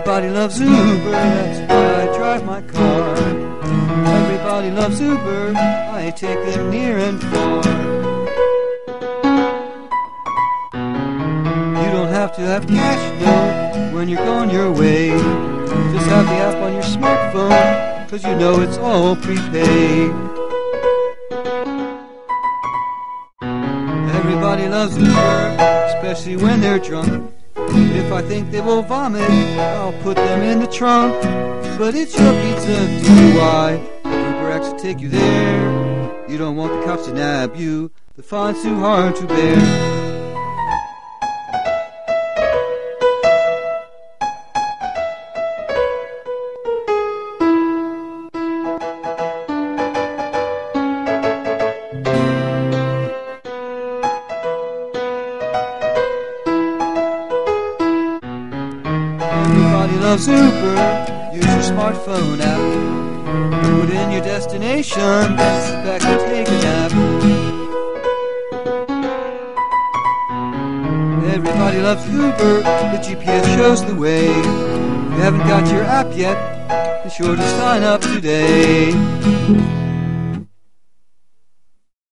Everybody loves Uber, that's why I drive my car. Everybody loves Uber, I take them near and far. You don't have to have cash, no, when you're going your way. Just have the app on your smartphone, 'cause you know it's all prepaid. Everybody loves Uber, especially when they're drunk. If I think they will vomit, I'll put them in the trunk. But it's your pizza, DUI. Uber acts to take you there. You don't want the cops to nab you. The fine's too hard to bear. Everybody loves Uber, use your smartphone app. Put in your destination, sit back and take a nap. Everybody loves Uber, the GPS shows the way. If you haven't got your app yet, be sure to sign up today.